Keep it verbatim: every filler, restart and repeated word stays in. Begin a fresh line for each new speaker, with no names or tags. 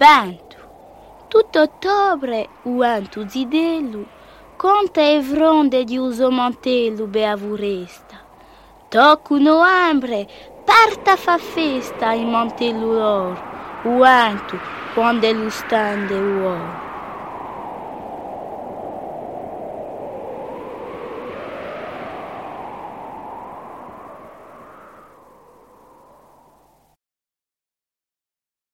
Bento, tutto ottobre uantu zidellu, conta e vronde di uso mantellu beavuresta. Tocco novembre, parta fa festa in mantellu loro, uantu quando è lo stande uomo.